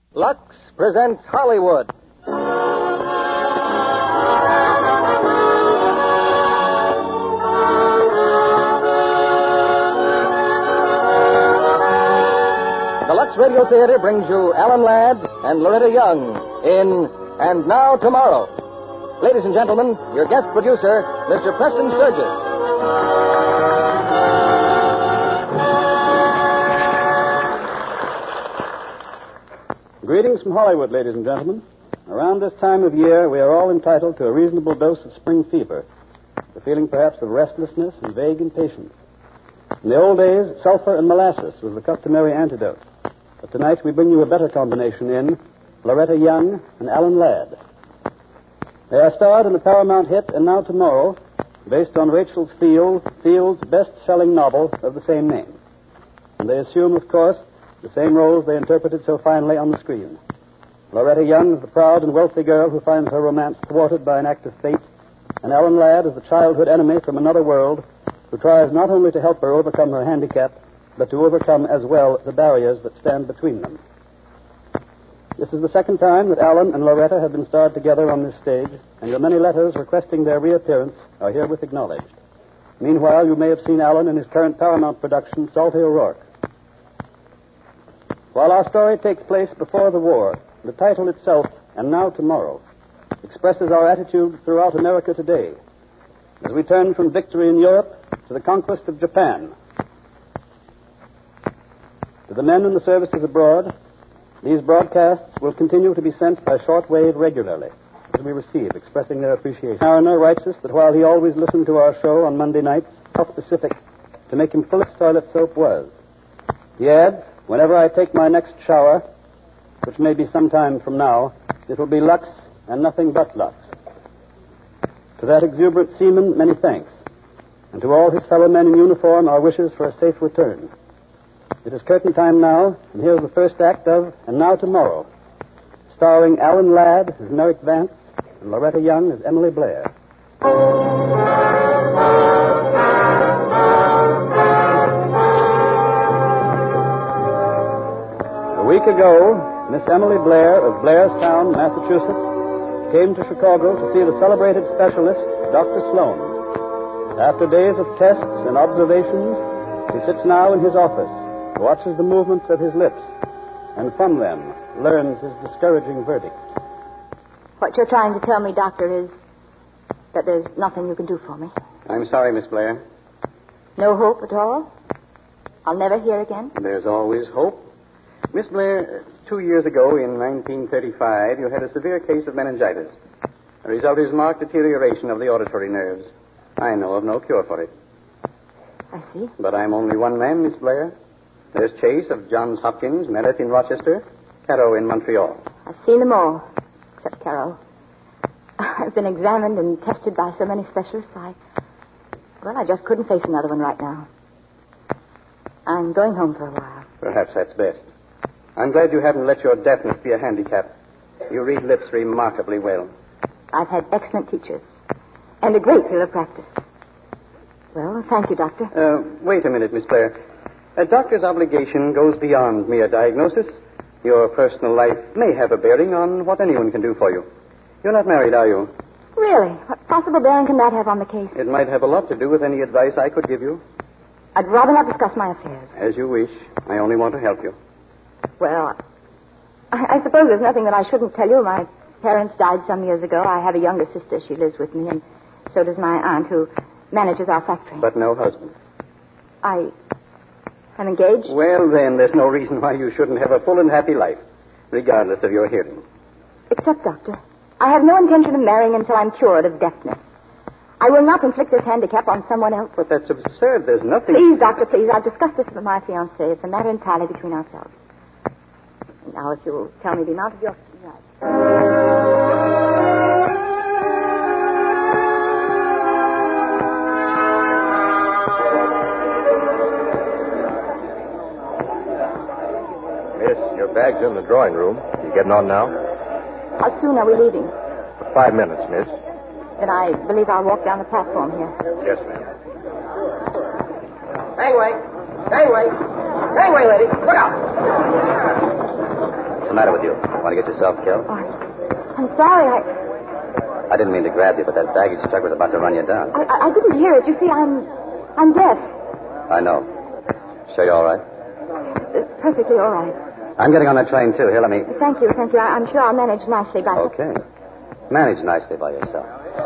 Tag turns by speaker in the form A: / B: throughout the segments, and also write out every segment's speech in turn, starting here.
A: Lux presents Hollywood. The Lux Radio Theater brings you Alan Ladd and Loretta Young in And Now Tomorrow. Ladies and gentlemen, your guest producer, Mr. Preston Sturgis.
B: Greetings from Hollywood, ladies and gentlemen. Around this time of year, we are all entitled to a reasonable dose of spring fever, the feeling perhaps of restlessness and vague impatience. In the old days, sulfur and molasses was the customary antidote. But tonight we bring you a better combination in Loretta Young and Alan Ladd. They are starred in the Paramount hit And Now Tomorrow, based on Rachel Field's best-selling novel of the same name. And they assume, of course, the same roles they interpreted so finely on the screen. Loretta Young is the proud and wealthy girl who finds her romance thwarted by an act of fate, and Alan Ladd is the childhood enemy from another world who tries not only to help her overcome her handicap, but to overcome as well the barriers that stand between them. This is the second time that Alan and Loretta have been starred together on this stage, and your many letters requesting their reappearance are herewith acknowledged. Meanwhile, you may have seen Alan in his current Paramount production, Salty O'Rourke. While our story takes place before the war, the title itself, And Now Tomorrow, expresses our attitude throughout America today, as we turn from victory in Europe to the conquest of Japan. To the men in the services abroad, these broadcasts will continue to be sent by shortwave regularly, as we receive, expressing their appreciation. Mariner writes us that while he always listened to our show on Monday nights, how specific to make him full of toilet soap was. He adds, whenever I take my next shower, which may be some time from now, it will be Lux and nothing but Lux. To that exuberant seaman, many thanks. And to all his fellow men in uniform, our wishes for a safe return. It is curtain time now, and here's the first act of And Now Tomorrow, starring Alan Ladd as Merrick Vance and Loretta Young as Emily Blair. A week ago, Miss Emily Blair of Blairstown, Massachusetts, came to Chicago to see the celebrated specialist, Dr. Sloan. After days of tests and observations, he sits now in his office, watches the movements of his lips, and from them learns his discouraging verdict.
C: What you're trying to tell me, Doctor, is that there's nothing you can do for me.
D: I'm sorry, Miss Blair.
C: No hope at all? I'll never hear again?
D: There's always hope. Miss Blair, 2 years ago, in 1935, you had a severe case of meningitis. The result is marked deterioration of the auditory nerves. I know of no cure for it.
C: I see.
D: But I'm only one man, Miss Blair. There's Chase of Johns Hopkins, Merritt in Rochester, Caro in Montreal.
C: I've seen them all, except Caro. I've been examined and tested by so many specialists, I just couldn't face another one right now. I'm going home for a while.
D: Perhaps that's best. I'm glad you haven't let your deafness be a handicap. You read lips remarkably well.
C: I've had excellent teachers and a great deal of practice. Well, thank you, Doctor.
D: Wait a minute, Miss Blair. A doctor's obligation goes beyond mere diagnosis. Your personal life may have a bearing on what anyone can do for you. You're not married, are you?
C: Really? What possible bearing can that have on the case?
D: It might have a lot to do with any advice I could give you.
C: I'd rather not discuss my affairs.
D: As you wish. I only want to help you.
C: Well, I suppose there's nothing that I shouldn't tell you. My parents died some years ago. I have a younger sister. She lives with me, and so does my aunt, who manages our factory.
D: But no husband.
C: I'm engaged?
D: Well, then, there's no reason why you shouldn't have a full and happy life, regardless of your hearing.
C: Except, Doctor, I have no intention of marrying until I'm cured of deafness. I will not inflict this handicap on someone else.
D: But that's absurd. There's nothing...
C: Please, Doctor, please. I've discussed this with my fiancé. It's a matter entirely between ourselves. Now, if you'll tell me the amount of your...
A: Miss, your bag's in the drawing room. You getting on now?
C: How soon are we leaving?
A: 5 minutes, miss.
C: Then I believe I'll walk down the platform here.
A: Yes, ma'am.
E: Gangway! Gangway! Gangway, lady! Look out! the matter with you? Want to get yourself killed?
C: Oh, I'm sorry.
E: I didn't mean to grab you, but that baggage truck was about to run you down.
C: I didn't hear it. You see, I'm deaf.
E: I know. Sure you're all right?
C: Perfectly all right.
E: I'm getting on that train, too. Here, let me...
C: Thank you. I'm sure I'll manage nicely by...
E: Okay. Manage nicely by yourself.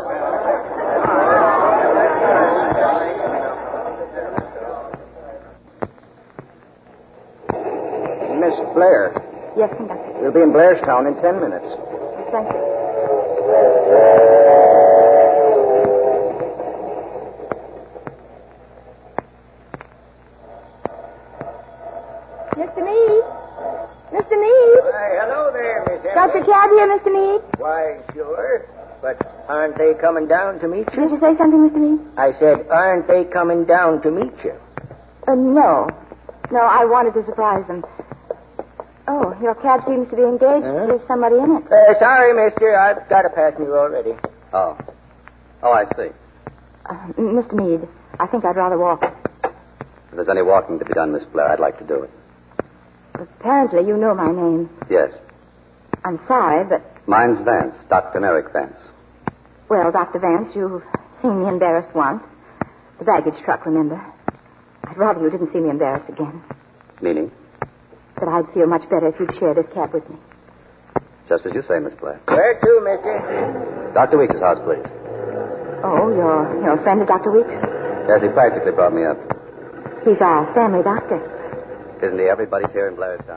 A: Miss Blair.
C: Yes, conductor.
A: We'll be in Blairstown in 10 minutes.
C: Thank you. Mr. Meade? Mr. Meade?
F: Why, hello there, Miss Emily.
C: Got your cab here, Mr. Meade?
F: Why, sure. But aren't they coming down to meet you?
C: Did you say something, Mr. Meade?
F: I said, aren't they coming down to meet you?
C: No. No, I wanted to surprise them. Oh, your cab seems to be engaged.
F: Huh?
C: There's somebody in it.
F: Sorry, mister. I've got a passenger already.
E: Oh. Oh, I see.
C: Mr. Meade, I think I'd rather walk.
E: If there's any walking to be done, Miss Blair, I'd like to do it.
C: Apparently, you know my name.
E: Yes.
C: I'm sorry, but...
E: Mine's Vance, Dr. Merrick Vance.
C: Well, Dr. Vance, you've seen me embarrassed once. The baggage truck, remember? I'd rather you didn't see me embarrassed again.
E: Meaning?
C: That I'd feel much better if you'd share this cab with me.
E: Just as you say, Miss Blair.
F: Where to, mister?
E: Dr. Weeks' house, please.
C: Oh, you're a friend of Dr. Weeks?
E: Yes, he practically brought me up.
C: He's our family doctor.
E: Isn't he everybody's here in Blairstown?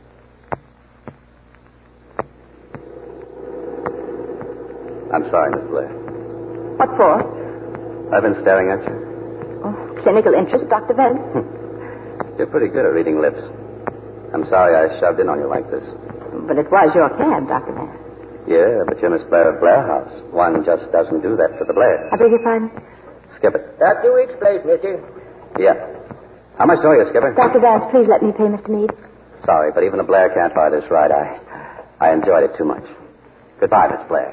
E: I'm sorry, Miss Blair.
C: What for?
E: I've been staring at you.
C: Oh, clinical interest, Dr. Vance?
E: You're pretty good at reading lips. I'm sorry I shoved in on you like this.
C: But it was your cab, Dr. Vance.
E: Yeah, but you're Miss Blair of Blair House. One just doesn't do that for the Blairs.
C: I beg your pardon?
E: Skip it.
F: Dr. Weeks' place, mister.
E: Yeah. How much do you, Skipper?
C: Dr. Vance, please let me pay Mr. Meade.
E: Sorry, but even a Blair can't buy this ride. I enjoyed it too much. Goodbye, Miss Blair.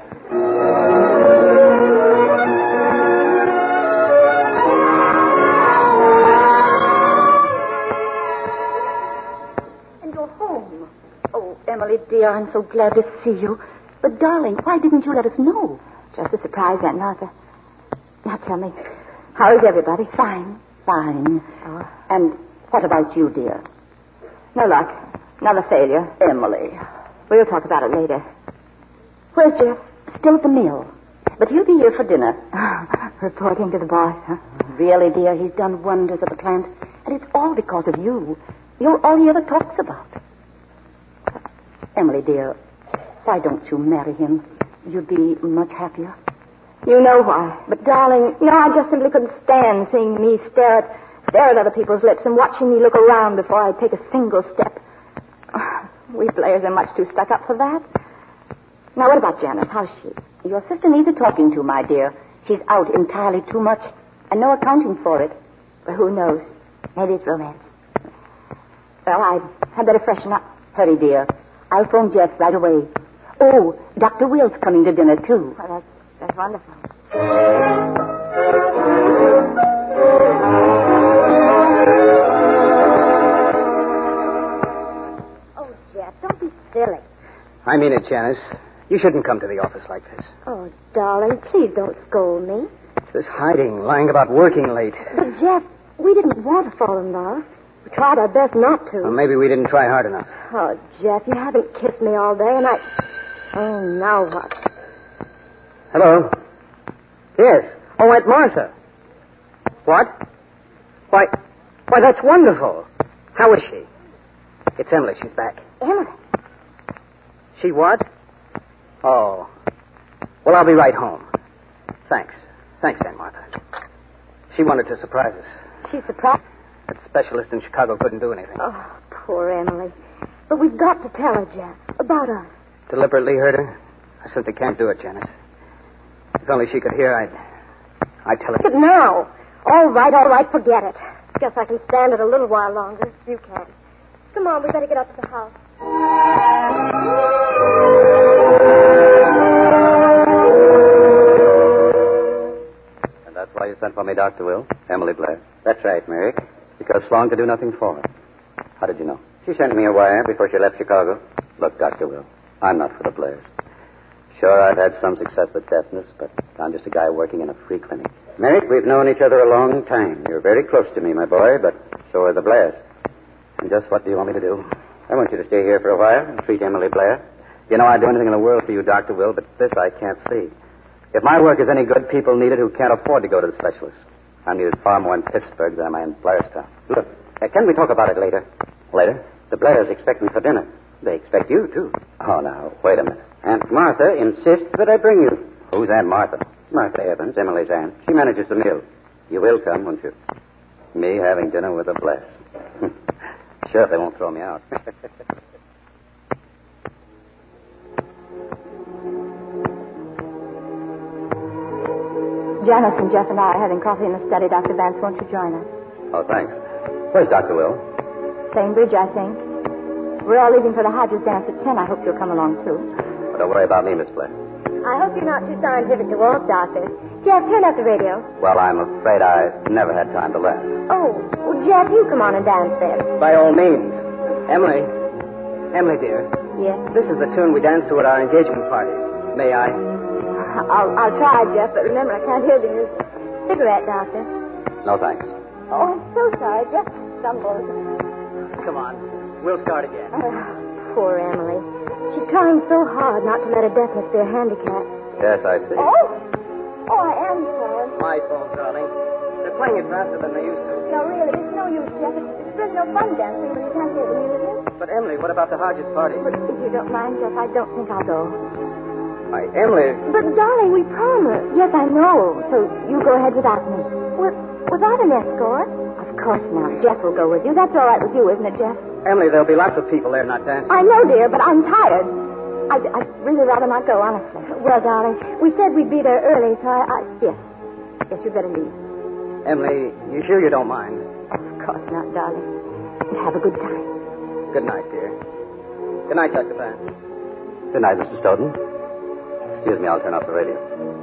G: And you're home. Oh, Emily, dear, I'm so glad to see you. But, darling, why didn't you let us know?
C: Just a surprise, Aunt Martha. Now tell me, how is everybody?
G: Fine.
C: Oh.
G: And what about you, dear?
C: No luck. Another failure.
G: Emily.
C: We'll talk about it later.
G: Where's Jeff? Still at the mill. But he'll be here for dinner.
C: Reporting to the boss, huh?
G: Really, dear, he's done wonders at the plant. And it's all because of you. You're all he ever talks about. Emily, dear, why don't you marry him? You'd be much happier.
C: You know why. But, darling, I just simply couldn't stand seeing me stare at other people's lips and watching me look around before I'd take a single step. We Blairs are much too stuck up for that. Now, what about Janice? How's she?
G: Your sister needs a talking to, my dear. She's out entirely too much, and no accounting for it.
C: But who knows? Maybe it's romance. Well, I'd better freshen up.
G: Hurry, dear. I'll phone Jeff right away. Oh, Dr. Will's coming to dinner, too.
C: Well, that's wonderful.
G: Oh, Jeff, don't be silly.
F: I mean it, Janice. You shouldn't come to the office like this.
G: Oh, darling, please don't scold me.
F: It's this hiding, lying about working late.
G: But, Jeff, we didn't want to fall in love. We tried our best not to.
F: Well, maybe we didn't try hard enough.
G: Oh, Jeff, you haven't kissed me all day, and Oh, now what?
F: Hello? Yes. Oh, Aunt Martha. What? Why, that's wonderful. How is she? It's Emily. She's back.
G: Emily.
F: She what? Oh. Well, I'll be right home. Thanks. Thanks, Aunt Martha. She wanted to surprise us.
G: She's surprised.
F: That specialist in Chicago couldn't do anything.
G: Oh, poor Emily. But we've got to tell her, Jeff, about us.
F: Deliberately hurt her? I simply can't do it, Janice. If only she could hear, I'd tell her.
G: But now. All right, forget it. Guess I can stand it a little while longer. You can. Come on, we better get up to the house.
E: And that's why you sent for me, Dr. Will? Emily Blair.
D: That's right, Merrick.
E: Because Sloan could do nothing for her. How did you know?
D: She sent me a wire before she left Chicago.
E: Look, Dr. Will, I'm not for the Blairs. Sure, I've had some success with deafness, but I'm just a guy working in a free clinic.
F: Merrick, we've known each other a long time. You're very close to me, my boy, but so are the Blairs.
E: And just what do you want me to do? I want you to stay here for a while and treat Emily Blair. You know, I'd do anything in the world for you, Dr. Will, but this I can't see. If my work is any good, people need it who can't afford to go to the specialist. I'm needed far more in Pittsburgh than am I in Blairstown.
F: Look, can we talk about it later?
E: Later?
F: The Blairs expect me for dinner. They expect you, too.
E: Oh, now, wait a minute.
F: Aunt Martha insists that I bring you.
E: Who's Aunt Martha?
F: Martha Evans, Emily's aunt. She manages the mill. You will come, won't you?
E: Me having dinner with the Blairs. Sure, if they won't throw me out.
C: Janice and Jeff and I are having coffee in the study. Dr. Vance, won't you join us?
E: Oh, thanks. Where's Dr. Will?
C: Cambridge, I think. We're all leaving for the Hodges dance at 10. I hope you'll come along, too.
E: But don't worry about me, Miss Blair.
G: I hope you're not too scientific to walk, Doctor. Jeff, turn up the radio.
E: Well, I'm afraid I never had time to learn.
G: Oh, well, Jeff, you come on and dance then.
F: By all means. Emily. Emily, dear.
C: Yes?
F: This is the tune we danced to at our engagement party. May I?
C: I'll try, Jeff, but remember, I can't hear the music. Cigarette, Doctor.
E: No, thanks.
C: Oh, I'm so sorry. Jeff stumbled.
F: Come on. We'll start again.
G: Poor Emily. She's trying so hard not to let her deafness be a handicap.
E: Yes, I see.
G: Oh, I am sorry.
F: My fault, darling. They're playing it faster than they used to.
G: No, really, it's no use, Jeff. It's really no fun dancing when you can't hear the music.
F: But, Emily, what about the Hodges party?
C: But if you don't mind, Jeff, I don't think I'll go.
F: Why, Emily...
C: But, darling, we promised. Yes, I know. So you go ahead without me. Without an escort? Of course not. Jeff will go with you. That's all right with you, isn't it, Jeff?
F: Emily, there'll be lots of people there not dancing.
C: I know, dear, but I'm tired. I'd really rather not go, honestly.
G: Well, darling, we said we'd be there early, so
C: Yes. Yes, you'd better leave.
F: Emily, you sure you don't mind?
C: Of course not, darling. Have a good time.
F: Good night, dear. Good night, Dr. Vance.
E: Good night, Mr. Stoughton. Excuse me, I'll turn off the radio.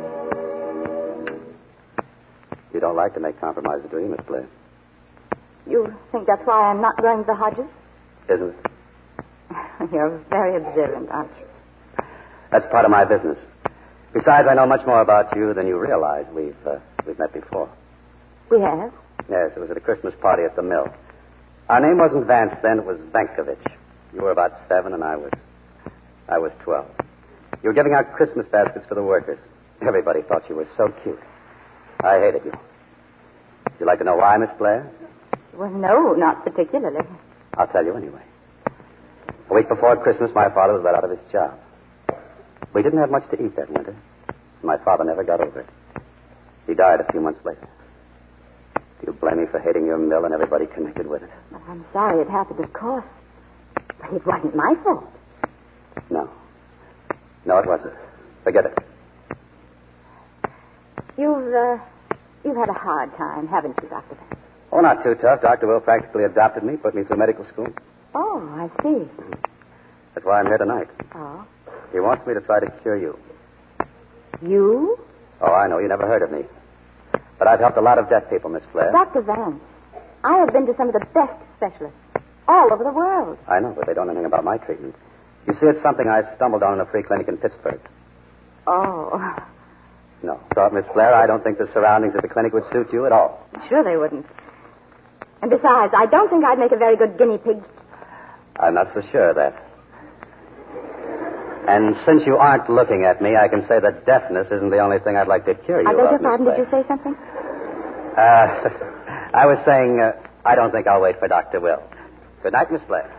E: You don't like to make compromises, do you, Miss Blair?
C: You think that's why I'm not going to the Hodges?
E: Isn't it?
C: You're very observant, aren't you?
E: That's part of my business. Besides, I know much more about you than you realize. We've met before.
C: We have?
E: Yes, it was at a Christmas party at the mill. Our name wasn't Vance then, it was Vankovich. You were about 7 and I was 12. You were giving out Christmas baskets for the workers. Everybody thought you were so cute. I hated you. Would you like to know why, Miss Blair?
C: Well, no, not particularly.
E: I'll tell you anyway. A week before Christmas, my father was let out of his job. We didn't have much to eat that winter. My father never got over it. He died a few months later. Do you blame me for hating your mill and everybody connected with it?
C: Well, I'm sorry it happened, of course. But it wasn't my fault.
E: No. No, it wasn't. Forget it.
C: You've had a hard time, haven't you, Dr. Vance?
E: Oh, not too tough. Dr. Will practically adopted me, put me through medical school.
C: Oh, I see.
E: That's why I'm here tonight.
C: Oh.
E: He wants me to try to cure you.
C: You?
E: Oh, I know. You never heard of me. But I've helped a lot of deaf people, Miss Blair.
C: Dr. Vance, I have been to some of the best specialists all over the world.
E: I know, but they don't know anything about my treatment. You see, it's something I stumbled on in a free clinic in Pittsburgh.
C: Oh.
E: No. So, Miss Blair, I don't think the surroundings of the clinic would suit you at all.
C: Sure they wouldn't. And besides, I don't think I'd make a very good guinea pig.
E: I'm not so sure of that. And since you aren't looking at me, I can say that deafness isn't the only thing I'd like to cure you
C: I beg
E: of,
C: your
E: Miss
C: pardon,
E: Blair.
C: did you say something?
E: I was saying, I don't think I'll wait for Dr. Will. Good night, Miss Blair.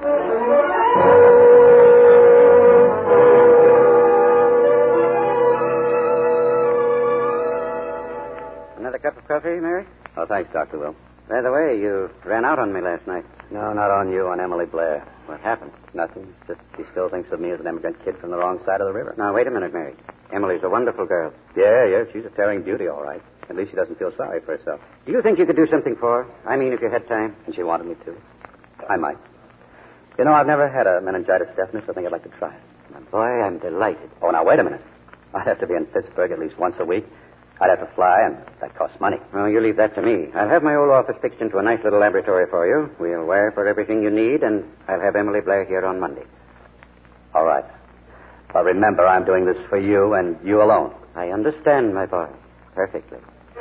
F: Another cup of coffee, Mary?
E: Oh, thanks, Dr. Will.
F: By the way, you ran out on me last night.
E: No, not on you, on Emily Blair.
F: What happened?
E: Nothing. Just she still thinks of me as an immigrant kid from the wrong side of the river.
F: Now, wait a minute, Mary. Emily's a wonderful girl.
E: Yeah, she's a tearing beauty, all right. At least she doesn't feel sorry for herself.
F: Do you think you could do something for her? I mean, if you had time.
E: And she wanted me to. I might. You know, I've never had a meningitis deafness. I think I'd like to try it.
F: My boy, I'm delighted.
E: Oh, now, wait a minute. I'd have to be in Pittsburgh at least once a week. I'd have to fly, and that costs money.
F: Well, you leave that to me. I'll have my old office fixed into a nice little laboratory for you. We'll wire for everything you need, and I'll have Emily Blair here on Monday.
E: All right. But remember, I'm doing this for you and you alone.
F: I understand, my boy. Perfectly.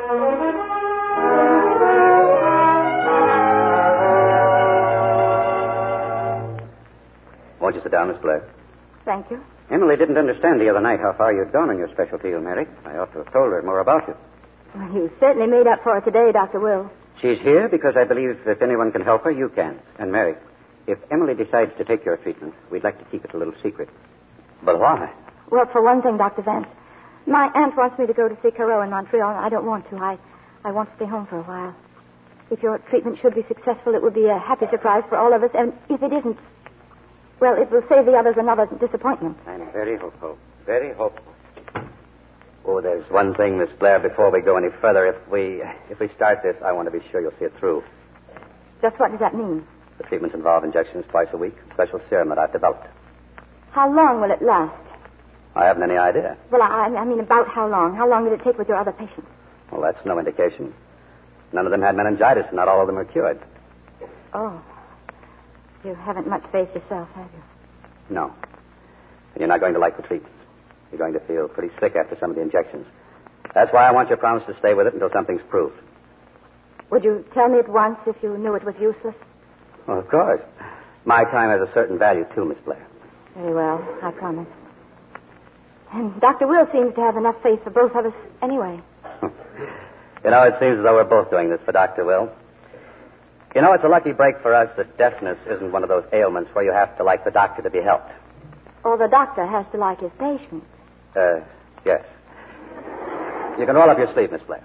E: Won't you sit down, Miss Blair?
C: Thank you.
F: Emily didn't understand the other night how far you'd gone on your specialty, Mary. I ought to have told her more about you.
C: Well, you certainly made up for it today, Dr. Will.
F: She's here because I believe if anyone can help her, you can. And, Mary, if Emily decides to take your treatment, we'd like to keep it a little secret.
E: But why?
C: Well, for one thing, Dr. Vance, my aunt wants me to go to see Caro in Montreal, and I don't want to. I want to stay home for a while. If your treatment should be successful, it would be a happy surprise for all of us, and if it isn't, well, it will save the others another disappointment.
F: I'm very hopeful. Very hopeful.
E: Oh, there's one thing, Miss Blair, before we go any further. If we start this, I want to be sure you'll see it through.
C: Just what does that mean?
E: The treatments involve injections twice a week, a special serum that I've developed.
C: How long will it last?
E: I haven't any idea.
C: Well, I mean about how long? How long did it take with your other patients?
E: Well, that's no indication. None of them had meningitis, and not all of them are cured.
C: Oh. You haven't much faith yourself, have you?
E: No. And you're not going to like the treatments. You're going to feel pretty sick after some of the injections. That's why I want your promise to stay with it until something's proved.
C: Would you tell me at once if you knew it was useless?
E: Well, of course. My time has a certain value, too, Miss Blair.
C: Very well, I promise. And Dr. Will seems to have enough faith for both of us anyway.
E: You know, it seems as though we're both doing this for Dr. Will. You know, it's a lucky break for us that deafness isn't one of those ailments where you have to like the doctor to be helped.
C: Or the doctor has to like his patient.
E: Yes. You can roll up your sleeve, Miss Blair.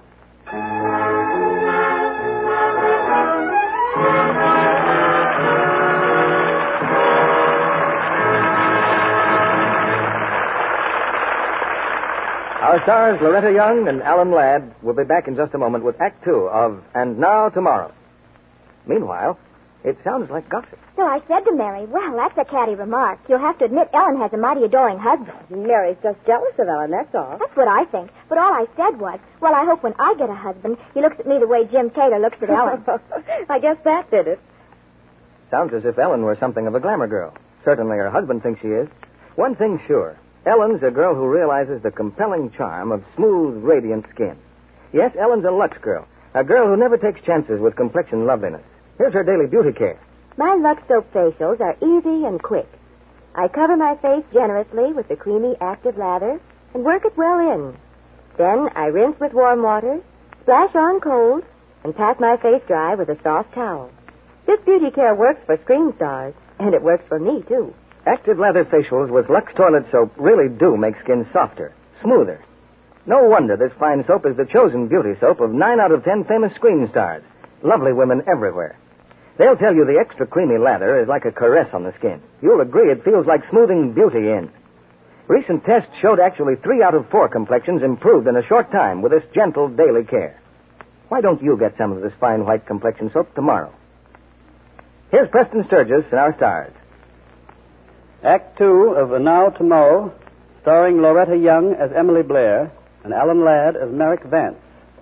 A: Our stars, Loretta Young and Alan Ladd, will be back in just a moment with Act Two of And Now Tomorrow. Meanwhile, it sounds like gossip.
G: So I said to Mary, well, that's a catty remark. You'll have to admit Ellen has a mighty adoring husband.
H: Mary's just jealous of Ellen, that's all.
G: That's what I think. But all I said was, well, I hope when I get a husband, he looks at me the way Jim Taylor looks at Ellen.
H: I guess that did it.
A: Sounds as if Ellen were something of a glamour girl. Certainly her husband thinks she is. One thing's sure. Ellen's a girl who realizes the compelling charm of smooth, radiant skin. Yes, Ellen's a Lux girl. A girl who never takes chances with complexion loveliness. Here's her daily beauty care.
H: My Lux Soap facials are easy and quick. I cover my face generously with the creamy active lather and work it well in. Then I rinse with warm water, splash on cold, and pat my face dry with a soft towel. This beauty care works for screen stars, and it works for me, too.
A: Active lather facials with Lux toilet soap really do make skin softer, smoother. No wonder this fine soap is the chosen beauty soap of 9 out of 10 famous screen stars. Lovely women everywhere. They'll tell you the extra creamy lather is like a caress on the skin. You'll agree it feels like smoothing beauty in. Recent tests showed actually 3 out of 4 complexions improved in a short time with this gentle daily care. Why don't you get some of this fine white complexion soap tomorrow? Here's Preston Sturgis and our stars.
B: Act Two of And Now Tomorrow, starring Loretta Young as Emily Blair and Alan Ladd as Merrick Vance.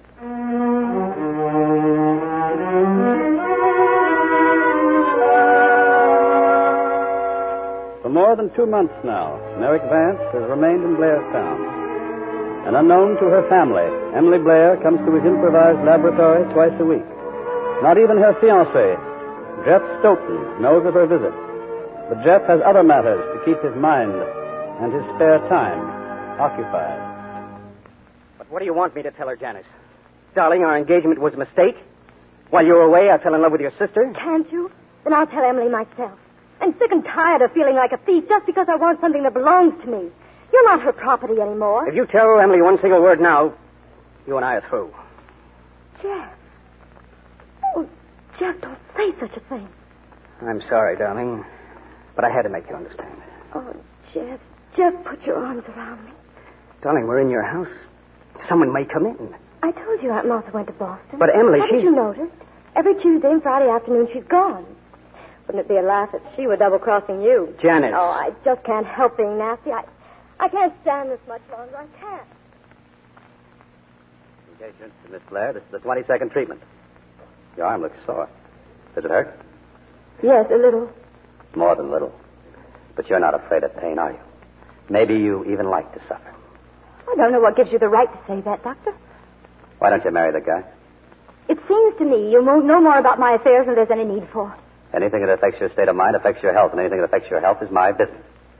B: For more than 2 months now, Merrick Vance has remained in Blairstown. And unknown to her family, Emily Blair comes to his improvised laboratory twice a week. Not even her fiancé, Jeff Stoughton, knows of her visit. But Jeff has other matters to keep his mind and his spare time occupied.
F: But what do you want me to tell her, Janice? Darling, our engagement was a mistake. While you were away, I fell in love with your sister.
G: Can't you? Then I'll tell Emily myself. I'm sick and tired of feeling like a thief just because I want something that belongs to me. You're not her property anymore.
F: If you tell Emily one single word now, you and I are through.
G: Jeff. Oh, Jeff, don't say such a thing.
F: I'm sorry, darling, but I had to make you understand.
G: Oh, Jeff. Jeff, put your arms around me.
F: Darling, we're in your house. Someone may come in.
G: I told you Aunt Martha went to Boston.
F: But Emily,
G: Haven't you noticed? Every Tuesday and Friday afternoon she's gone. Wouldn't it be a laugh if she were double-crossing you?
F: Janice.
G: Oh, I just can't help being nasty. I can't stand this much longer. I can't.
E: Engagement to Miss Blair. This is the 22nd treatment. Your arm looks sore. Does it hurt?
C: Yes, a little.
E: More than little. But you're not afraid of pain, are you? Maybe you even like to suffer.
C: I don't know what gives you the right to say that, Doctor.
E: Why don't you marry the guy?
C: It seems to me you know more about my affairs than there's any need for.
E: Anything that affects your state of mind affects your health, and anything that affects your health is my business.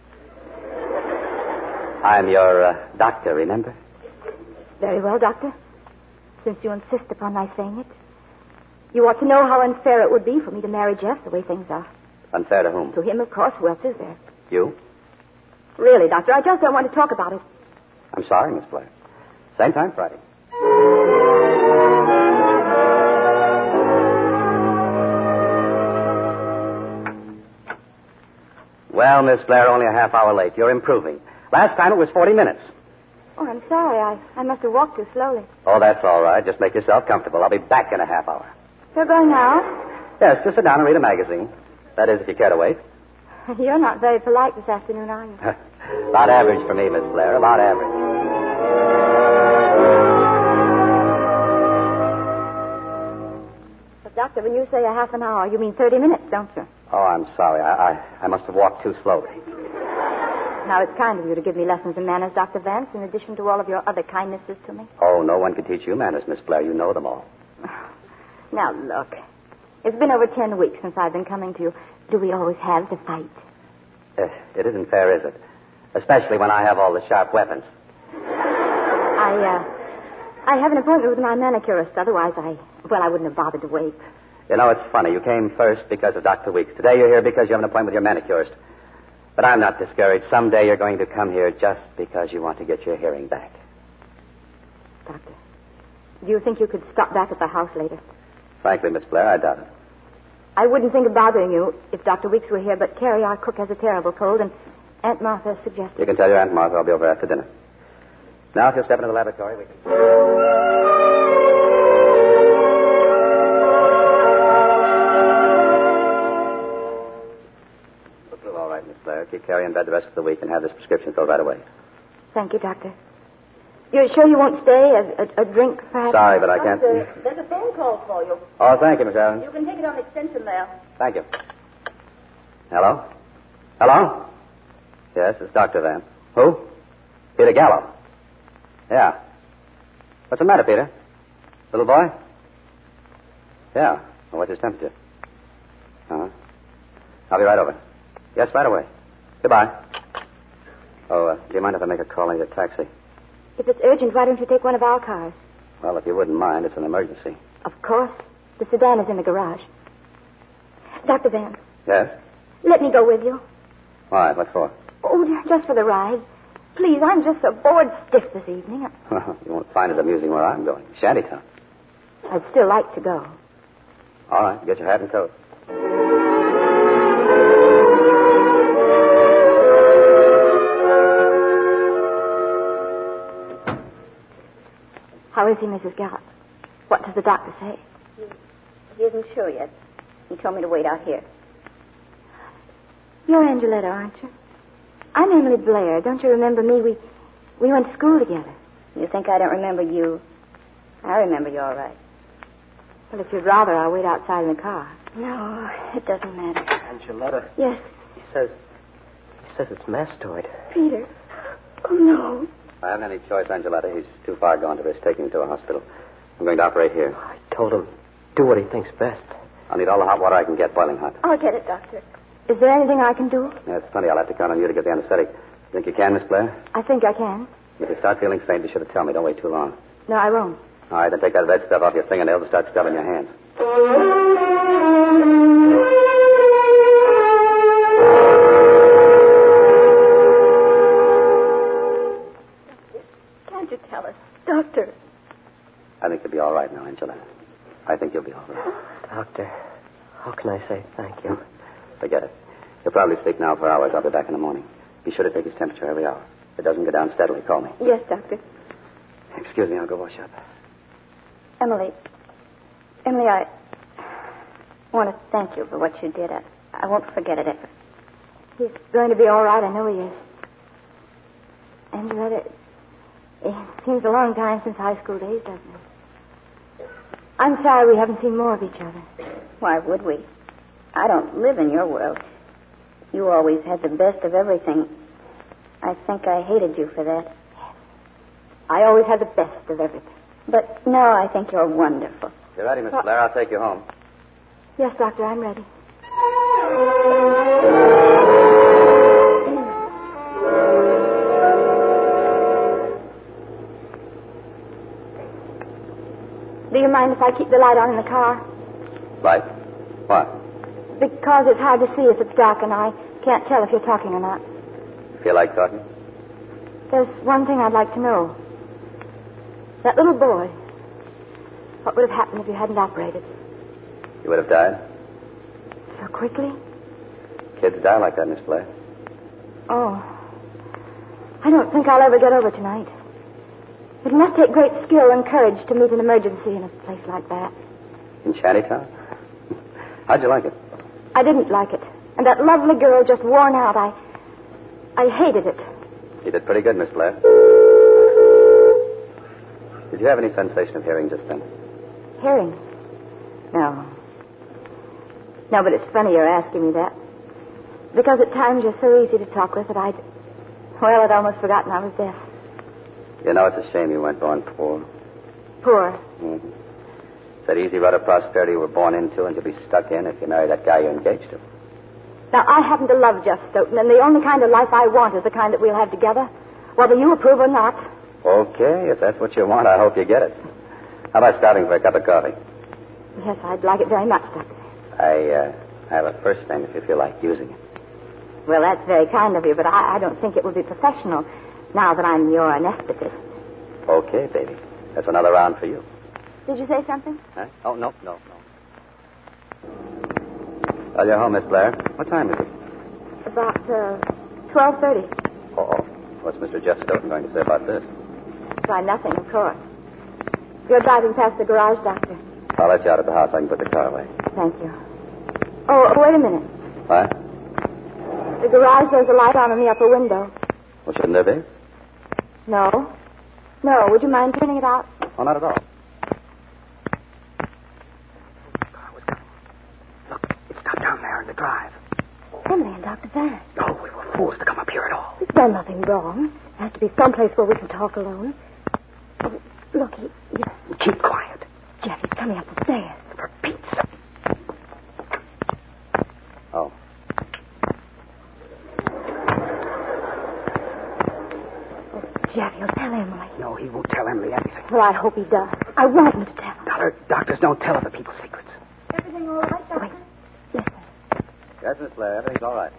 E: I'm your doctor, remember?
C: Very well, Doctor. Since you insist upon my saying it, you ought to know how unfair it would be for me to marry Jeff the way things are.
E: Unfair to whom?
C: To him, of course. Who else is there?
E: You?
C: Really, Doctor, I just don't want to talk about it.
E: I'm sorry, Miss Blair. Same time Friday. Well, Miss Blair, only a half hour late. You're improving. Last time it was 40 minutes.
C: Oh, I'm sorry. I must have walked too slowly.
E: Oh, that's all right. Just make yourself comfortable. I'll be back in a half hour.
C: You're going now?
E: Yes, just sit down and read a magazine. That is, if you care to wait.
C: You're not very polite this afternoon, are you?
E: About average for me, Miss Blair. About average.
C: But, Doctor, when you say a half an hour, you mean 30 minutes, don't you?
E: Oh, I'm sorry. I must have walked too slowly.
C: Now, it's kind of you to give me lessons in manners, Dr. Vance, in addition to all of your other kindnesses to me.
E: Oh, no one can teach you manners, Miss Blair. You know them all.
C: Now, look. It's been over 10 weeks since I've been coming to you. Do we always have to fight?
E: It isn't fair, is it? Especially when I have all the sharp weapons.
C: I have an appointment with my manicurist. Otherwise, I wouldn't have bothered to wait.
E: You know, it's funny. You came first because of Dr. Weeks. Today you're here because you have an appointment with your manicurist. But I'm not discouraged. Someday you're going to come here just because you want to get your hearing back.
C: Doctor, do you think you could stop back at the house later?
E: Frankly, Miss Blair, I doubt it.
C: I wouldn't think of bothering you if Dr. Weeks were here, but Carrie, our cook, has a terrible cold, and Aunt Martha suggested...
E: You can tell your Aunt Martha I'll be over after dinner. Now, if you'll step into the laboratory, we can... All right, Miss Blair. Keep Carrie in bed the rest of the week and have this prescription filled right away.
C: Thank you, Doctor. You're sure you won't stay? A drink, perhaps?
E: Sorry, but I can't...
C: There's a phone call for you.
E: Oh, thank you, Miss Allen.
C: You can take it on extension there.
E: Thank you. Hello? Hello? Yes, it's Dr. Van. Who? Peter Gallo. Yeah. What's the matter, Peter? Little boy? Yeah. Well, what's his temperature? Uh-huh. I'll be right over. Yes, right away. Goodbye. Oh, do you mind if I make a call and get a taxi?
C: If it's urgent, why don't you take one of our cars?
E: Well, if you wouldn't mind, it's an emergency.
C: Of course. The sedan is in the garage. Dr. Vance.
E: Yes?
C: Let me go with you.
E: Why? What for?
C: Oh, just for the ride. Please, I'm just so bored stiff this evening.
E: You won't find it amusing where I'm going. Shantytown.
C: I'd still like to go.
E: All right, get your hat and coat.
C: How is he, Mrs. Gallup? What does the doctor say?
I: He isn't sure yet. He told me to wait out here.
C: You're Angeletta, aren't you? I'm Emily Blair. Don't you remember me? We went to school together.
I: You think I don't remember you? I remember you all right.
C: Well, if you'd rather, I'll wait outside in the car.
I: No, it doesn't matter.
F: Angeletta.
C: Yes.
F: He says it's mastoid.
C: Peter. Oh, no.
E: I haven't any choice, Angeletta. He's too far gone to risk taking him to a hospital. I'm going to operate here.
F: I told him, do what he thinks best.
E: I'll need all the hot water I can get, boiling hot.
C: I'll get it, Doctor. Is there anything I can do?
E: Yeah, it's plenty. I'll have to count on you to get the anesthetic. Think you can, Miss Blair?
C: I think I can.
E: If you start feeling faint, be sure to tell me. Don't wait too long.
C: No, I won't.
E: All right, then take that red stuff off your fingernails and start stubbing your hands.
C: Can't you tell us? Doctor.
E: I think you'll be all right now, Angela. I think you'll be all right.
F: Doctor, how can I say thank you?
E: Forget it. You'll probably sleep now for hours. I'll be back in the morning. Be sure to take his temperature every hour. If it doesn't go down steadily, call me.
C: Yes, Doctor.
E: Excuse me, I'll go wash up.
I: Emily, I want to thank you for what you did. I won't forget it ever.
C: He's going to be all right. I know he is. Angeletta, it seems a long time since high school days, doesn't it? I'm sorry we haven't seen more of each other.
I: Why would we? I don't live in your world. You always had the best of everything. I think I hated you for that.
C: I always had the best of everything.
I: But now I think you're wonderful.
E: You're ready, Miss Blair. I'll take you home.
C: Yes, Doctor, I'm ready. Do you mind if I keep the light on in the car?
E: Light? What?
C: Because it's hard to see if it's dark and I can't tell if you're talking or not.
E: Feel like talking?
C: There's one thing I'd like to know. That little boy, what would have happened if you hadn't operated?
E: You would have died?
C: So quickly?
E: Kids die like that, Miss Blair.
C: Oh. I don't think I'll ever get over tonight. It must take great skill and courage to meet an emergency in a place like that.
E: In Shantytown? How'd you like it?
C: I didn't like it. And that lovely girl just worn out. I hated it.
E: You did pretty good, Miss Blair. Did you have any sensation of hearing just then?
C: Hearing? No. No, but it's funny you're asking me that. Because at times you're so easy to talk with that I'd almost forgotten I was deaf.
E: You know, it's a shame you weren't born poor.
C: Poor?
E: Mm-hmm. That easy rut of prosperity you were born into and you'll be stuck in if you marry that guy you're engaged to.
C: Now, I happen to love Jeff Stoughton, and the only kind of life I want is the kind that we'll have together, whether you approve or not.
E: Okay, if that's what you want, I hope you get it. How about stopping for a cup of coffee?
C: Yes, I'd like it very much, Doctor.
E: I have a first name if you feel like using it.
C: Well, that's very kind of you, but I don't think it would be professional now that I'm your anesthetist.
E: Okay, baby. That's another round for you.
C: Did you say something?
E: Huh? Oh, no. Well, you're home, Miss Blair. What time is it?
C: About 12:30.
E: Oh. What's Mr. Jeff Stoughton going to say about this?
C: Why, nothing, of course. You're driving past the garage, Doctor.
E: I'll let you out of the house. I can put the car away.
C: Thank you. Oh, wait a minute.
E: What?
C: The garage, there's a light on in the upper window.
E: Well, shouldn't there be?
C: No. No, would you mind turning it out?
E: Oh, not at all.
F: The car was coming. Look, it stopped down there in the drive.
C: Emily and Dr. Van.
F: Oh, we were fools to come up here at all.
G: We've done nothing wrong. There has to be someplace where we can talk alone. Oh, look,
F: Keep quiet.
G: Jeff, he's coming up the stairs.
F: For Pete's sake.
E: Oh.
G: Jeff, he'll tell Emily.
F: No, he won't tell Emily anything.
G: Well, I hope he does. I want him to tell her.
F: Doctors don't tell other people's secrets.
G: Everything all right, Doctor? Yes, sir.
E: Yes, Miss Blair. Everything's all right.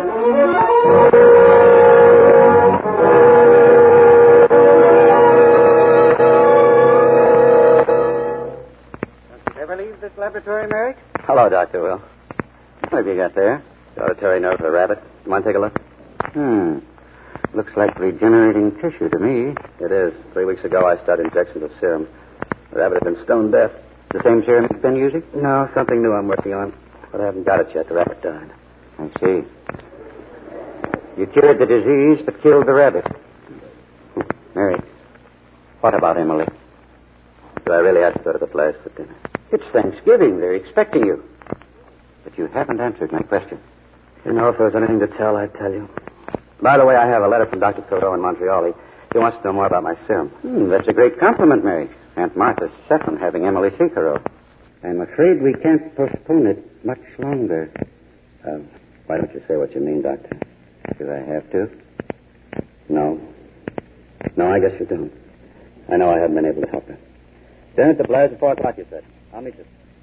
B: Don't you ever leave this laboratory, Merrick?
E: Hello, Dr. Will. What have you got there? The auditory nerve of a rabbit. You want to take a look?
B: Looks like regenerating tissue to me.
E: It is. 3 weeks ago, I started injections of serum. The rabbit had been stone deaf.
B: The same serum you've been using?
E: No, something new I'm working on. But I haven't got it yet. The rabbit died.
B: I see. You cured the disease, but killed the rabbit. Mary, what about Emily?
E: Do I really have to go to the place for dinner?
B: It's Thanksgiving. They're expecting you. But you haven't answered my question.
E: You know, if there was anything to tell, I'd tell you. By the way, I have a letter from Dr. Trudeau in Montreal. He wants to know more about my serum.
B: That's a great compliment, Mary. Aunt Martha's set on having Emily Cicero. I'm afraid we can't postpone it much longer.
E: Why don't you say what you mean, Doctor?
B: Do I have to?
E: No. No, I guess you don't. I know I haven't been able to help her. Dinner at the Blairs at 4 o'clock, you said. I'll meet you.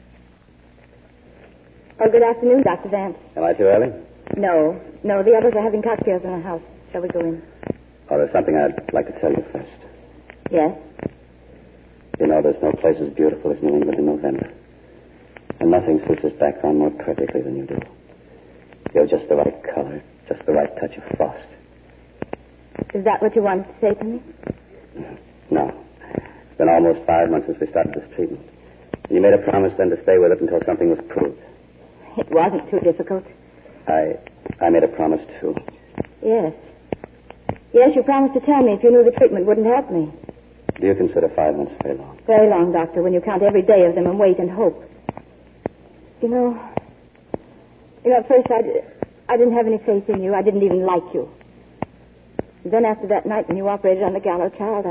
C: Oh, good afternoon, Dr. Vance.
E: Am I too early?
C: No, the others are having cocktails in the house. Shall we go in?
E: Oh, there's something I'd like to tell you first.
C: Yes?
E: You know, there's no place as beautiful as New England in November. And nothing suits this background more perfectly than you do. You're just the right color, just the right touch of frost.
C: Is that what you wanted to say to me?
E: No. It's been almost 5 months since we started this treatment. You made a promise then to stay with it until something was proved.
C: It wasn't too difficult.
E: I made a promise, too.
C: Yes. Yes, you promised to tell me if you knew the treatment wouldn't help me.
E: Do you consider 5 months very long?
C: Very long, Doctor, when you count every day of them and wait and hope. You know, at first I didn't have any faith in you. I didn't even like you. And then after that night when you operated on the Gallo child,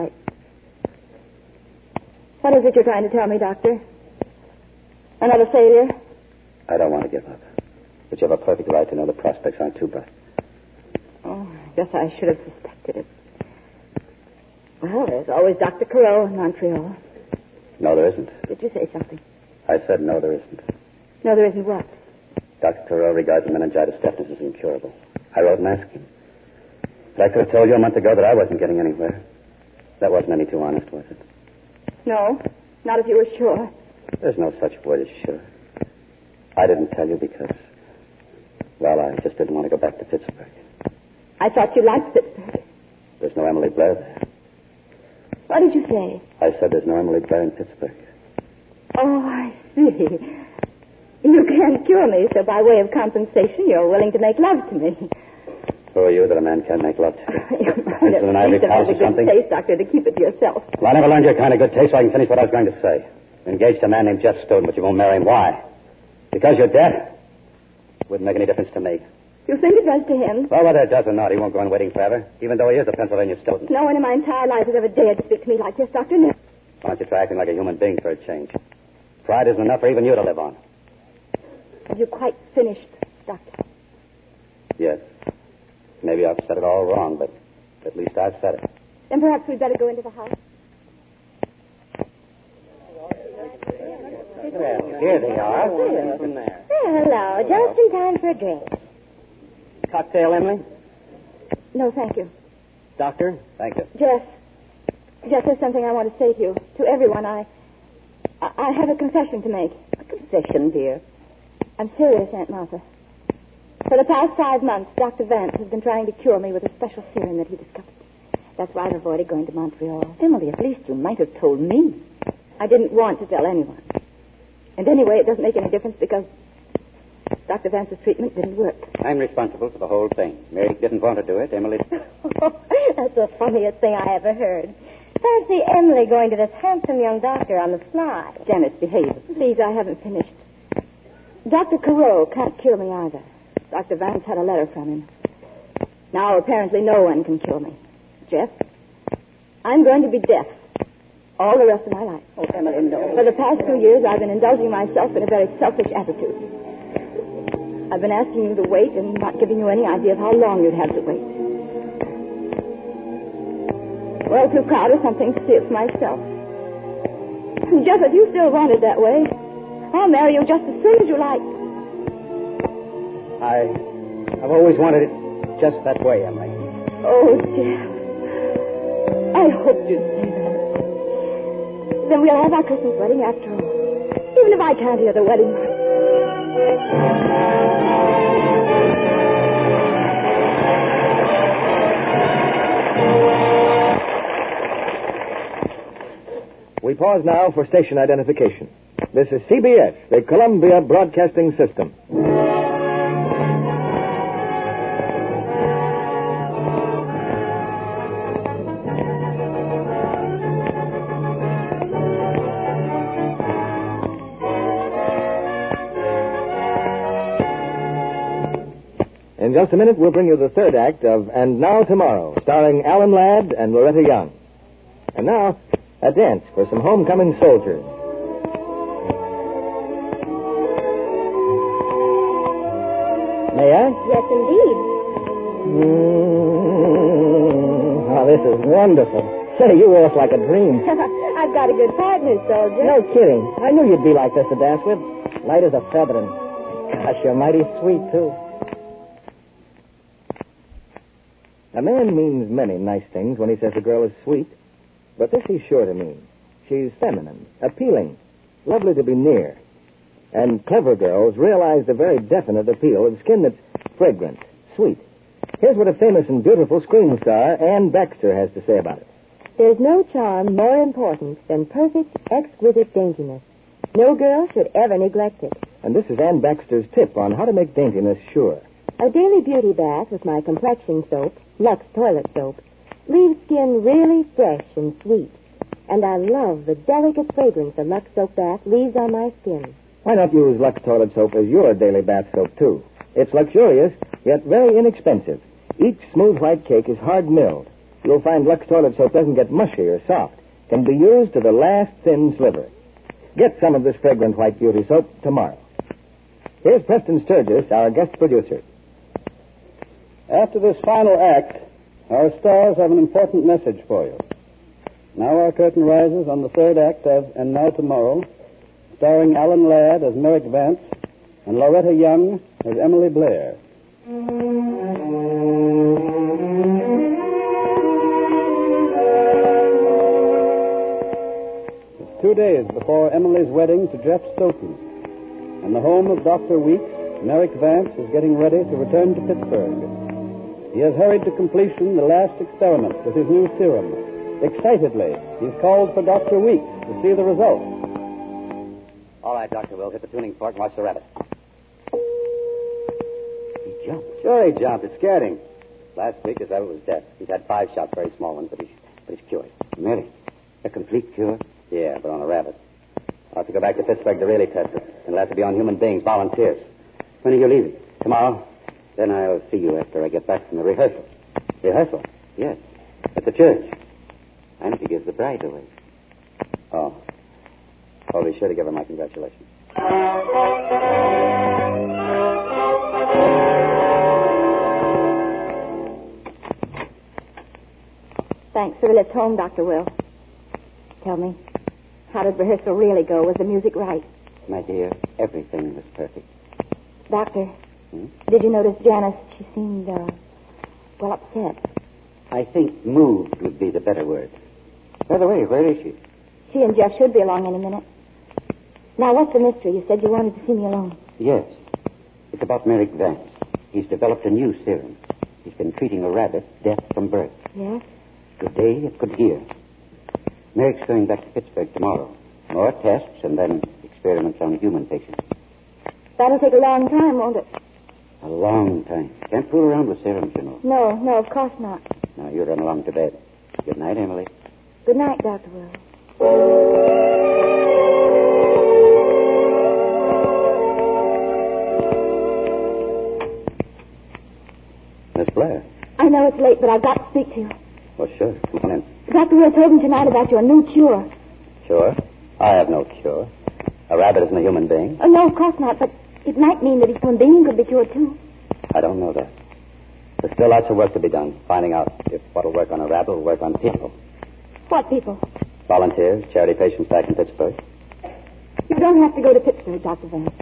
C: What is it you're trying to tell me, Doctor? Another failure?
E: I don't want to give up. But you have a perfect right to know the prospects aren't too bright.
C: Oh, I guess I should have suspected it. Well, there's always Dr. Carroll in Montreal.
E: No, there isn't.
C: Did you say something?
E: I said no, there isn't.
C: No, there isn't what?
E: Dr. Carroll regards the meningitis deafness as incurable. I wrote and asked him. But I could have told you a month ago that I wasn't getting anywhere. That wasn't any too honest, was it?
C: No, not if you were sure.
E: There's no such word as sure. I didn't tell you because, well, I just didn't want to go back to Pittsburgh.
C: I thought you liked Pittsburgh.
E: There's no Emily Blair there.
C: What did you say?
E: I said there's no Emily Blair in Pittsburgh.
C: Oh, I see. You can't cure me, so by way of compensation, you're willing to make love to me.
E: Who are you that a man can't make love to?
C: Prince
E: of an ivory palace or something?
C: Taste, Doctor, to keep it to yourself.
E: Well, I never learned your kind of good taste, so I can finish what I was going to say. You're engaged to a man named Jeff Stoughton, but you won't marry him. Why? Because you're deaf? Wouldn't make any difference to me.
C: You think it does to him?
E: Well, whether it does or not, he won't go on waiting forever, even though he is a Pennsylvania Stoughton.
C: No one in my entire life has ever dared to speak to me like this, Doctor. No.
E: Why don't you try acting like a human being for a change? Pride isn't enough for even you to live on.
C: Have you quite finished, Doctor?
E: Yes. Maybe I've said it all wrong, but at least I've said it.
C: Then perhaps we'd better go into the house.
F: Well, here they are. From there.
H: Well, hello. Just in time for a drink.
F: Cocktail, Emily?
C: No, thank you.
F: Doctor?
E: Thank you.
C: Jeff, there's something I want to say to you, to everyone. I have a confession to make.
F: A confession, dear.
C: I'm serious, Aunt Martha. For the past 5 months, Dr. Vance has been trying to cure me with a special serum that he discovered. That's why I've avoided going to Montreal.
F: Emily, at least you might have told me.
C: I didn't want to tell anyone. And anyway, it doesn't make any difference because Dr. Vance's treatment didn't work.
E: I'm responsible for the whole thing. Mary didn't want to do it. Emily...
H: That's the funniest thing I ever heard. Fancy Emily going to this handsome young doctor on the sly.
F: Janice, behave.
C: Please, I haven't finished. Dr. Carroll can't cure me either. Dr. Vance had a letter from him. Now, apparently, no one can cure me. Jeff, I'm going to be deaf all the rest of my life.
F: Oh, Emily, no.
C: For the past 2 years, I've been indulging myself in a very selfish attitude. I've been asking you to wait and not giving you any idea of how long you'd have to wait. Well, too proud or something to see it for myself. Jeff, if you still want it that way, I'll marry you just as soon as you like.
F: I've always wanted it just that way, Emily.
C: Oh, Jeff. I hoped you'd say that. Then we'll have our Christmas wedding after all. Even if I can't hear the wedding march.
A: We pause now for station identification. This is CBS, the Columbia Broadcasting System. In just a minute, we'll bring you the third act of And Now Tomorrow, starring Alan Ladd and Loretta Young. And now, a dance for some homecoming soldiers. May I?
H: Yes, indeed.
A: Oh, this is wonderful. Say, you walk like a dream.
H: I've got a good partner, soldier.
A: No kidding. I knew you'd be like this to dance with. Light as a feather, and gosh, you're mighty sweet, too. A man means many nice things when he says a girl is sweet, but this he's sure to mean. She's feminine, appealing, lovely to be near. And clever girls realize the very definite appeal of skin that's fragrant, sweet. Here's what a famous and beautiful screen star, Ann Baxter, has to say about it.
H: There's no charm more important than perfect, exquisite daintiness. No girl should ever neglect it.
A: And this is Ann Baxter's tip on how to make daintiness sure.
H: A daily beauty bath with my complexion soap, Lux Toilet Soap, leaves skin really fresh and sweet. And I love the delicate fragrance the Lux Soap Bath leaves on my skin.
A: Why not use Lux Toilet Soap as your daily bath soap, too? It's luxurious, yet very inexpensive. Each smooth white cake is hard milled. You'll find Lux Toilet Soap doesn't get mushy or soft. Can be used to the last thin sliver. Get some of this fragrant white beauty soap tomorrow. Here's Preston Sturgis, our guest producer.
B: After this final act, our stars have an important message for you. Now our curtain rises on the third act of And Now Tomorrow, starring Alan Ladd as Merrick Vance and Loretta Young as Emily Blair. It's 2 days before Emily's wedding to Jeff Stoughton. In the home of Dr. Weeks, Merrick Vance is getting ready to return to Pittsburgh. He has hurried to completion the last experiment with his new serum. Excitedly, he's called for Dr. Weeks to see the results.
E: All right, Dr. Will, hit the tuning fork and watch the rabbit. He jumped. Sure he jumped. It scared him. Last week, his rabbit was dead. He's had 5 shots, very small ones, but he's cured.
F: Merrick, a complete cure?
E: Yeah, but on a rabbit. I'll have to go back to Pittsburgh to really test it. It'll have to be on human beings, volunteers.
F: When are you leaving?
E: Tomorrow.
F: Then I'll see you after I get back from the rehearsal.
E: Rehearsal?
F: Yes.
E: At the church.
F: I'm to give the bride away.
E: Oh. I'll be sure to give her my congratulations.
C: Thanks for the lift home, Dr. Will. Tell me, how did rehearsal really go? Was the music right?
F: My dear, everything was perfect.
C: Doctor, did you notice Janice? She seemed, upset.
F: I think moved would be the better word. By the way, where is she?
C: She and Jeff should be along any minute. Now, what's the mystery? You said you wanted to see me alone.
F: Yes. It's about Merrick Vance. He's developed a new serum. He's been treating a rabbit deaf from birth.
C: Yes?
F: Good day, good hear. Merrick's going back to Pittsburgh tomorrow. More tests and then experiments on human patients.
C: That'll take a long time, won't it?
F: A long time. Can't fool around with serums, you know.
C: No, of course not.
F: Now, you run along to bed. Good night, Emily.
C: Good night, Dr. Will.
E: Miss Blair.
C: I know it's late, but I've got to speak to you.
E: Well, sure. Come on in.
C: Dr. Will told me tonight about your new cure.
E: Sure. I have no cure. A rabbit isn't a human being.
C: Oh, no, of course not, but it might mean that a human being could be cured, too.
E: I don't know that. There's still lots of work to be done, finding out if what'll work on a rabbit will work on people.
C: What people?
E: Volunteers, charity patients back in Pittsburgh.
C: You don't have to go to Pittsburgh, Dr. Vance.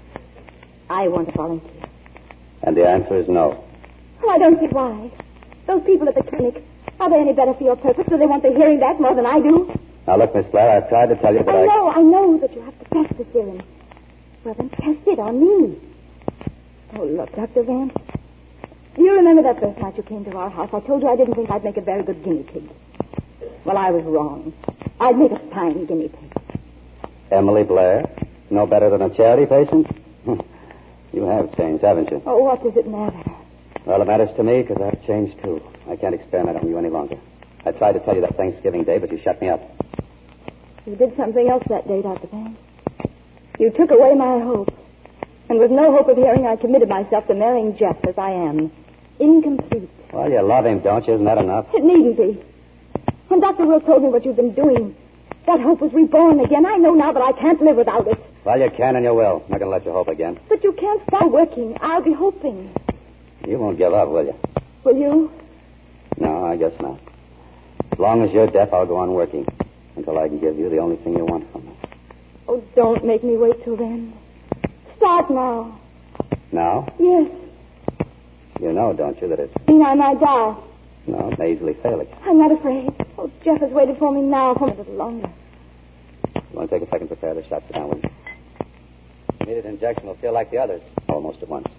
C: I want to volunteer.
E: And the answer is no.
C: Oh, I don't see why. Those people at the clinic, are they any better for your purpose? Do they want the hearing back more than I do?
E: Now, look, Miss Blair, I've tried to tell you, but
C: I know that you have to test the serum. Well, then test it on me. Oh, look, Dr. Vance. Do you remember that first night you came to our house? I told you I didn't think I'd make a very good guinea pig. Well, I was wrong. I'd make a fine guinea pig.
E: Emily Blair? No better than a charity patient? You have changed, haven't you?
C: Oh, what does it matter?
E: Well, it matters to me because I've changed, too. I can't experiment on you any longer. I tried to tell you that Thanksgiving Day, but you shut me up.
C: You did something else that day, Dr. Vance. You took away my hope. And with no hope of hearing, I committed myself to marrying Jeff as I am. Incomplete.
E: Well, you love him, don't you? Isn't that enough?
C: It needn't be. When Dr. Will told me what you've been doing, that hope was reborn again. I know now that I can't live without it.
E: Well, you can and you will. I'm not going to let you hope again.
C: But you can't stop working. I'll be hoping.
E: You won't give up, will you?
C: Will you?
E: No, I guess not. As long as you're deaf, I'll go on working until I can give you the only thing you want from me.
C: Oh, don't make me wait till then. Start now.
E: Now?
C: Yes.
E: You know, don't you, that it's...
C: You mean I might die?
E: No, it may easily fail again.
C: I'm not afraid. Oh, Jeff has waited for me now for a little longer.
E: You want to take a second to prepare the shot? Sit down, will you? Immediate injection will feel like the others, almost at once.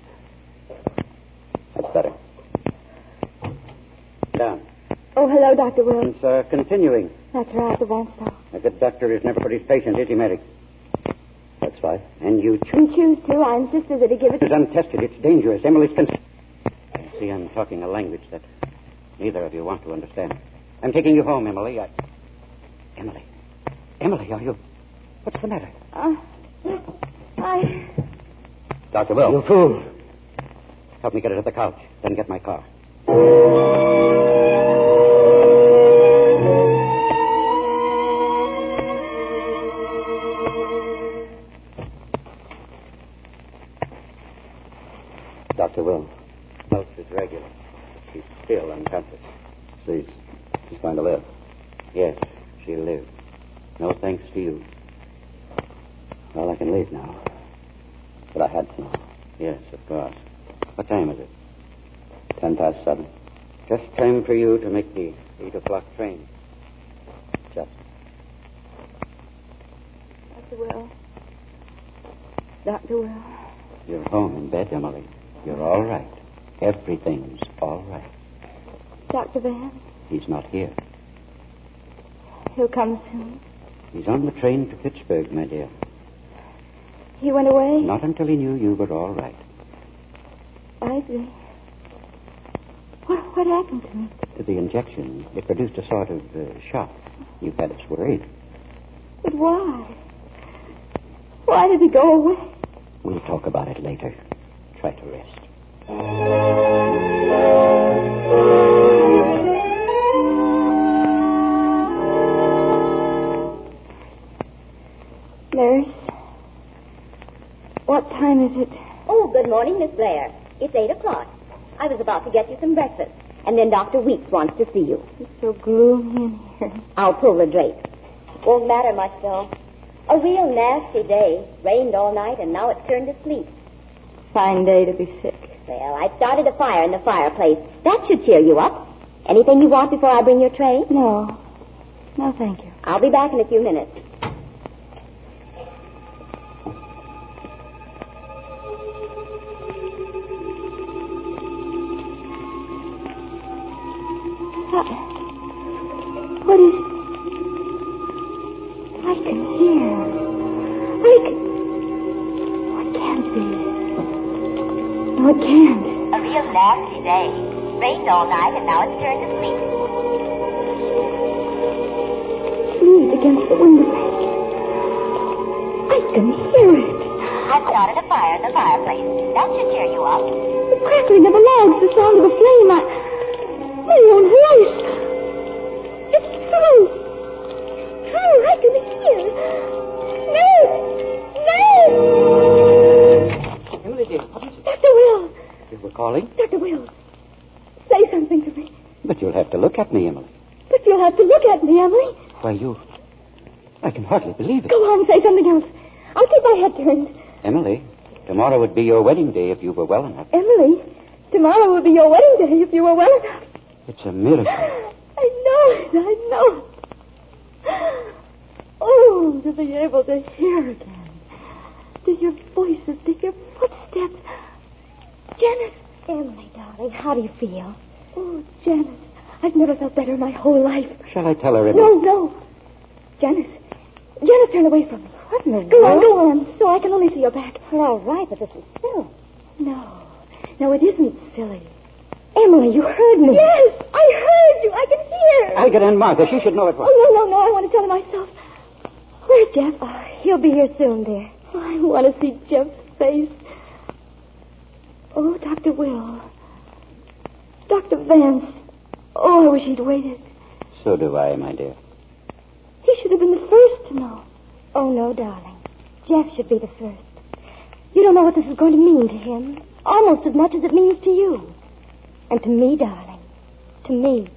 E: That's better. Down.
C: Oh, hello, Dr. Will.
F: It's continuing.
C: That's right, the Vance doll.
F: A good doctor is never put his patient, is he, Merrick?
E: That's right.
F: And you
C: You choose to. I insisted that he give it
F: It's untested. It's dangerous. Emily's I see I'm talking a language that neither of you want to understand. I'm taking you home, Emily. Emily, are you... What's the matter?
E: Dr. Will.
F: You fool.
E: Help me get her to the couch, then get my car. Dr. Will, pulse is regular. She's still unconscious.
B: She's going to live.
E: Yes, she'll live. No thanks to you.
B: Well, I can leave now. But I had to know.
E: Yes, of course. What time is it?
B: 7:10.
E: Just time for you to make the 8 o'clock train.
B: Just.
C: Dr. Will. Dr. Will.
E: You're home in bed, Emily. You're all right. Everything's all right.
C: Dr. Van.
E: He's not here.
C: He'll come soon.
E: He's on the train to Pittsburgh, my dear.
C: He went away?
E: Not until he knew you were all right.
C: I see. What happened to me?
E: To the injection, it produced a sort of shock. You had us worried.
C: But why? Why did he go away?
E: We'll talk about it later. Try to rest.
C: Nurse, what time is it?
H: Oh, good morning, Miss Blair. It's 8 o'clock. I was about to get you some breakfast. And then Dr. Weeks wants to see you.
C: It's so gloomy in here.
H: I'll pull the drape. Won't matter much, though. A real nasty day. Rained all night, and now it's turned to sleet.
C: Fine day to be sick.
H: Well, I started a fire in the fireplace. That should cheer you up. Anything you want before I bring your tray?
C: No. No, thank you.
H: I'll be back in a few minutes.
C: What is... I can hear. What can't be? No, it can't.
H: A real nasty day. Rained all night, and now it's turned to sleet.
C: Leaned against the window. I can hear it.
H: I've started a fire in the fireplace. That should cheer you up.
C: The crackling of a log, the sound of a flame. My own voice. It's true. True, I can hear. No!
E: Emily, dear, what is it?
C: Dr. Will.
E: You were calling?
C: Dr. Will. Say something to me.
E: But you'll have to look at me, Emily.
C: But you'll have to look at me, Emily.
E: Why, I can hardly believe it.
C: Go on, say something else. I'll keep my head turned.
E: Emily, tomorrow would be your wedding day if you were well enough.
C: Emily, tomorrow will be your wedding day if you were well enough.
E: It's a miracle.
C: I know. Oh, to be able to hear again. To hear voices, to hear footsteps. Janice.
H: Emily, darling, how do you feel?
C: Oh, Janice, I've never felt better in my whole life.
E: Shall I tell her, Emily?
C: No. Janice, turn away from me.
H: What in the
C: Go on, so I can only see your back.
H: Well, all right, but this is silly.
C: No, it isn't silly.
H: Emily, you heard me.
C: Yes, I heard you. I can hear.
E: I'll get in, Martha. She should know it was.
C: Oh, no, I want to tell him myself. Where's Jeff?
H: He'll be here soon, dear.
C: I want to see Jeff's face. Oh, Dr. Will. Dr. Vance. Oh, I wish he'd waited.
E: So do I, my dear.
C: He should have been the first to know.
H: Oh, no, darling. Jeff should be the first. You don't know what this is going to mean to him. Almost as much as it means to you. And to me, darling. To me.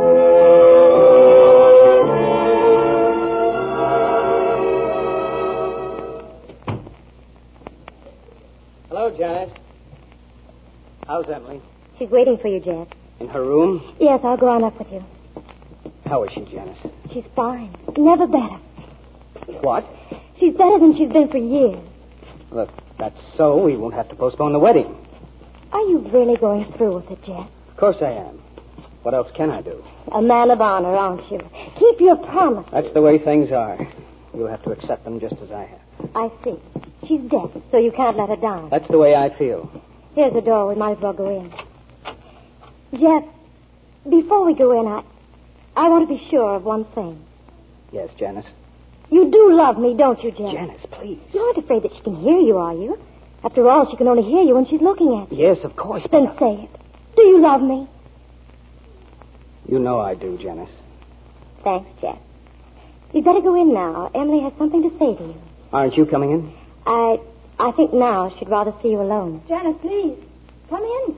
F: Hello, Janice. How's Emily?
H: She's waiting for you, Jeff.
F: In her room?
H: Yes, I'll go on up with you.
F: How is she, Janice?
H: She's fine. Never better.
F: What?
H: She's better than she's been for years.
F: Look, that's so. We won't have to postpone the wedding.
H: Are you really going through with it, Jeff?
F: Of course I am. What else can I do?
H: A man of honor, aren't you? Keep your promise.
F: That's the way things are. You'll have to accept them just as I have.
H: I see. She's dead, so you can't let her die.
F: That's the way I feel.
H: Here's the door. We might as well go in. Jeff, before we go in, I want to be sure of one thing.
F: Yes, Janice?
H: You do love me, don't you, Jeff?
F: Janice, please.
H: You aren't afraid that she can hear you, are you?
G: After all, she can only hear you when she's looking at you.
F: Yes, of course.
G: Then say it. Do you love me?
F: You know I do, Janice.
G: Thanks, Jeff. You'd better go in now. Emily has something to say to you.
F: Aren't you coming in?
G: I think now she'd rather see you alone.
C: Janice, please. Come in.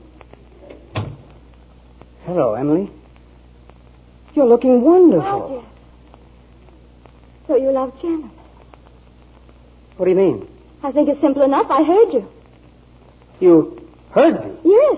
F: Hello, Emily. You're looking wonderful.
G: Oh, Jeff. So you love Janice?
F: What do you mean?
G: I think it's simple enough. I heard you.
F: You heard me?
G: Yes.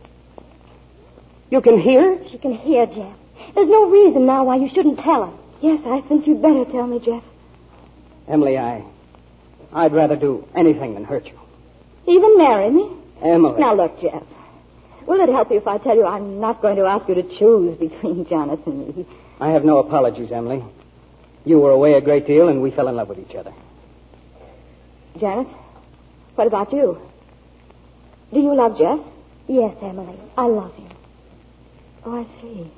F: You can hear?
G: She can hear, Jeff. There's no reason now why you shouldn't tell her. Yes, I think you'd better tell me, Jeff.
F: Emily, I'd rather do anything than hurt you.
G: Even marry me?
F: Emily.
G: Now, look, Jeff. Will it help you if I tell you I'm not going to ask you to choose between Janice and me?
F: I have no apologies, Emily. You were away a great deal, and we fell in love with each other.
G: Janice, what about you? Do you love Jeff? Yes, Emily. I love him. Oh, I see.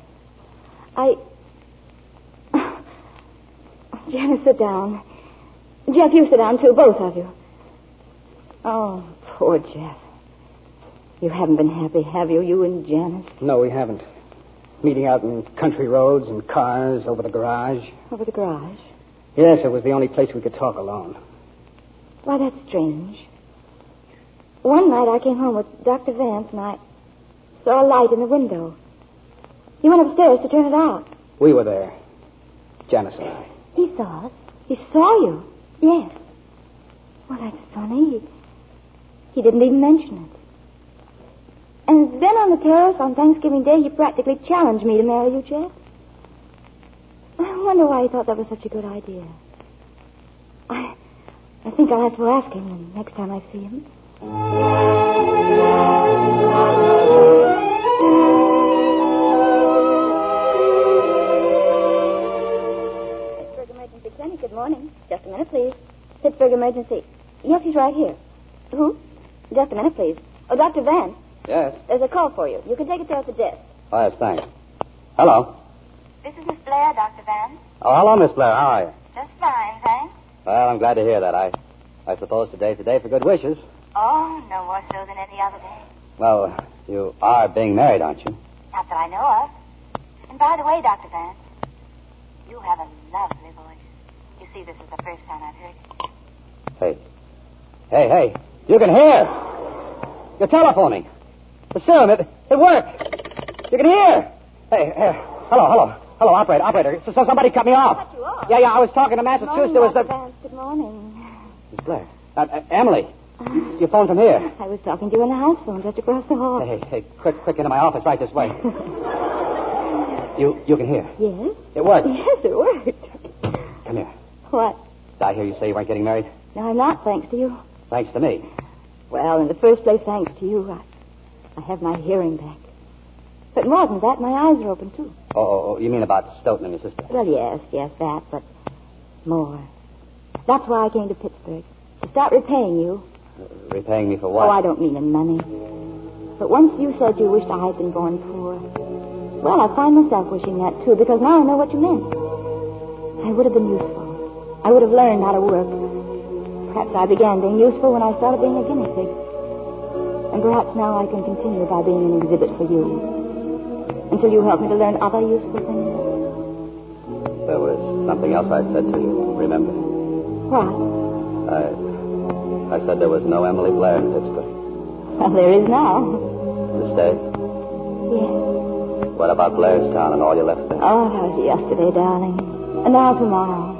G: Janice, sit down. Jeff, you sit down, too, both of you. Oh, poor Jeff. You haven't been happy, have you, you and Janice?
F: No, we haven't. Meeting out in country roads and cars over the garage.
G: Over the garage?
F: Yes, it was the only place we could talk alone.
G: Why, that's strange. One night I came home with Dr. Vance and I saw a light in the window. He went upstairs to turn it out.
F: We were there. Janice and I.
G: He saw us. He saw you. Yes. Well, that's funny. He didn't even mention it. And then on the terrace on Thanksgiving Day, he practically challenged me to marry you, Jeff. I wonder why he thought that was such a good idea. I think I'll have to ask him the next time I see him. Pittsburgh Emergency Clinic, good morning. Just a minute, please. Pittsburgh Emergency. Yes, he's right here. Who? Just a minute, please. Oh, Dr. Vance.
E: Yes.
G: There's a call for you. You can take it there at the desk.
E: Oh, yes, thanks. Hello.
C: This is Miss Blair, Dr. Vance.
E: Oh, hello, Miss Blair. How are you?
C: Just fine, thanks.
E: Well, I'm glad to hear that. I suppose today's the day for good wishes.
C: Oh, no more so than any other day.
E: Well, you are being married, aren't you?
C: Not that I know of. And by the way, Dr. Vance, you have a lovely voice. You see, this is the first time I've heard it.
E: Hey. You can hear. You're telephoning. The serum, it worked. You can hear. Hey. Hello, operator. So somebody cut me off.
G: Cut you off?
E: Yeah, I was talking to Massachusetts.
G: Good morning, Dr. Vance. Good morning.
E: Miss Blair. Emily. You phoned from here.
G: I was talking to you on the house phone just across the hall.
E: Hey, quick into my office right this way. You can hear.
G: Yes?
E: It worked.
G: Yes, it worked.
E: Come here.
G: What?
E: Did I hear you say you weren't getting married?
G: No, I'm not, thanks to you.
E: Thanks to me.
G: Well, in the first place, thanks to you, I have my hearing back. But more than that, my eyes are open, too.
E: Oh, you mean about Stoughton and your sister?
G: Well, yes, that, but more. That's why I came to Pittsburgh. To start repaying you.
E: Repaying me for what?
G: Oh, I don't mean in money. But once you said you wished I had been born poor. Well, I find myself wishing that, too, because now I know what you meant. I would have been useful. I would have learned how to work. Perhaps I began being useful when I started being a guinea pig. And perhaps now I can continue by being an exhibit for you. Until you help me to learn other useful things.
E: There was something else I said to you, remember?
G: What?
E: I said there was no Emily Blair in Pittsburgh.
G: Well, there is now.
E: To stay?
G: Yes.
E: What about Blairstown and all you left there?
G: Oh, that was yesterday, darling. And now tomorrow.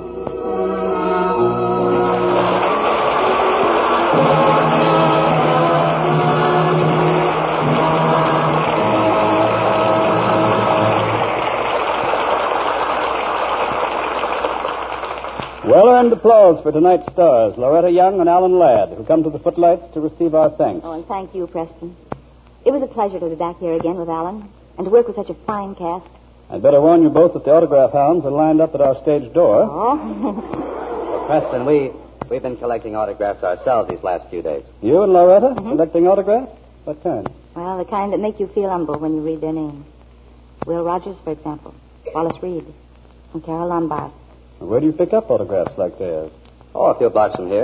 B: Well-earned applause for tonight's stars, Loretta Young and Alan Ladd, who come to the Footlights to receive our thanks.
G: Oh, and thank you, Preston. It was a pleasure to be back here again with Alan and to work with such a fine cast.
B: I'd better warn you both that the autograph hounds are lined up at our stage door.
G: Oh.
E: Well, Preston, we've been collecting autographs ourselves these last few days.
B: You and Loretta collecting autographs? What kind?
G: Well, the kind that make you feel humble when you read their names. Will Rogers, for example. Wallace Reed. And Carol Lombard.
B: Where do you pick up autographs like theirs?
E: Oh, a few blocks from here.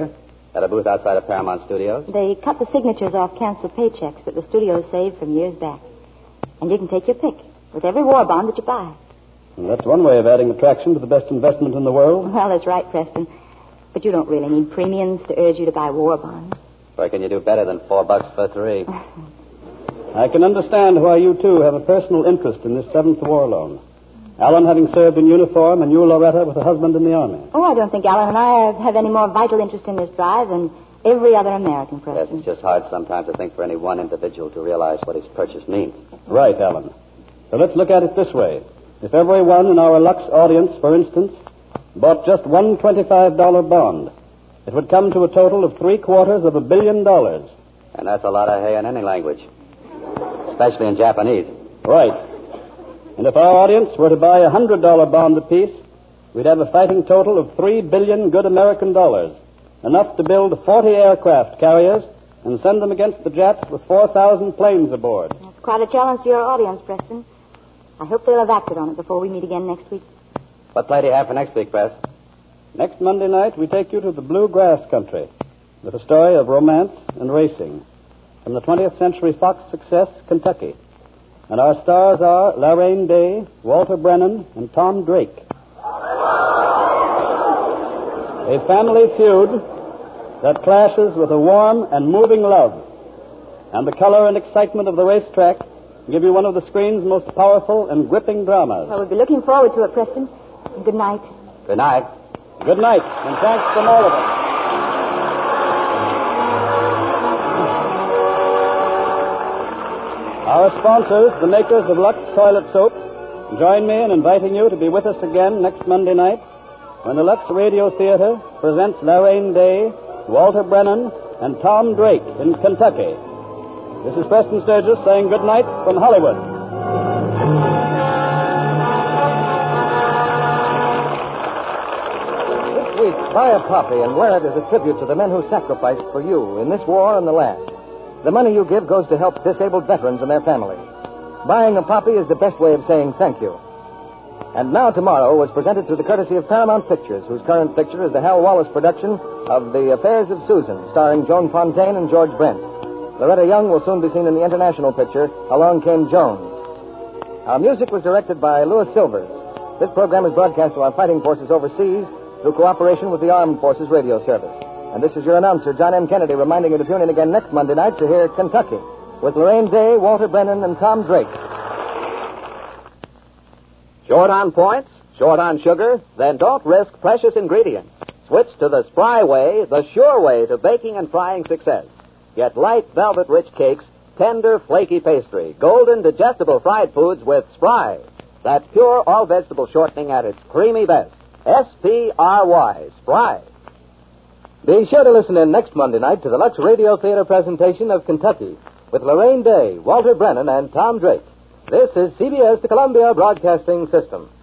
E: At a booth outside of Paramount Studios?
G: They cut the signatures off canceled paychecks that the studios saved from years back. And you can take your pick with every war bond that you buy.
B: Well, that's one way of adding attraction to the best investment in the world.
G: Well, that's right, Preston. But you don't really need premiums to urge you to buy war bonds.
E: Reckon you do better than $4 for 3.
B: I can understand why you, too, have a personal interest in this 7th war loan. Alan having served in uniform and you, Loretta, with a husband in the Army.
G: Oh, I don't think Alan and I have any more vital interest in this drive than every other American,
E: Yes,
G: Preston.
E: it's just hard sometimes to think for any one individual to realize what his purchase means.
B: Right, Alan. So let's look at it this way. If everyone in our Lux audience, for instance, bought just one $25 bond, it would come to a total of $750 million.
E: And that's a lot of hay in any language, especially in Japanese.
B: Right. And if our audience were to buy a $100 bond apiece, we'd have a fighting total of $3 billion good American dollars, enough to build 40 aircraft carriers and send them against the Japs with 4,000 planes aboard.
G: That's quite a challenge to your audience, Preston. I hope they'll have acted on it before we meet again next week.
E: What play do you have for next week, Press?
B: Next Monday night, we take you to the bluegrass country with a story of romance and racing from the 20th Century Fox success, Kentucky. And our stars are Laraine Day, Walter Brennan, and Tom Drake. A family feud that clashes with a warm and moving love. And the color and excitement of the racetrack give you one of the screen's most powerful and gripping dramas.
G: Well, we'll be looking forward to it, Preston. And good night.
E: Good night.
B: Good night, and thanks from all of us. Our sponsors, the makers of Lux Toilet Soap, join me in inviting you to be with us again next Monday night when the Lux Radio Theater presents Laraine Day, Walter Brennan, and Tom Drake in Kentucky. This is Preston Sturgis saying good night from Hollywood.
A: This week, buy a poppy and wear it as a tribute to the men who sacrificed for you in this war and the last. The money you give goes to help disabled veterans and their families. Buying a poppy is the best way of saying thank you. And Now Tomorrow was presented through the courtesy of Paramount Pictures, whose current picture is the Hal Wallace production of The Affairs of Susan, starring Joan Fontaine and George Brent. Loretta Young will soon be seen in the international picture, Along Came Jones. Our music was directed by Louis Silvers. This program is broadcast to our fighting forces overseas through cooperation with the Armed Forces Radio Service. And this is your announcer, John M. Kennedy, reminding you to tune in again next Monday night to hear Kentucky with Laraine Day, Walter Brennan, and Tom Drake.
J: Short on points? Short on sugar? Then don't risk precious ingredients. Switch to the Spry way, the sure way to baking and frying success. Get light, velvet-rich cakes, tender, flaky pastry, golden, digestible fried foods with Spry. That's pure all-vegetable shortening at its creamy best. S-P-R-Y, Spry.
A: Be sure to listen in next Monday night to the Lux Radio Theater presentation of Kentucky with Laraine Day, Walter Brennan, and Tom Drake. This is CBS, the Columbia Broadcasting System.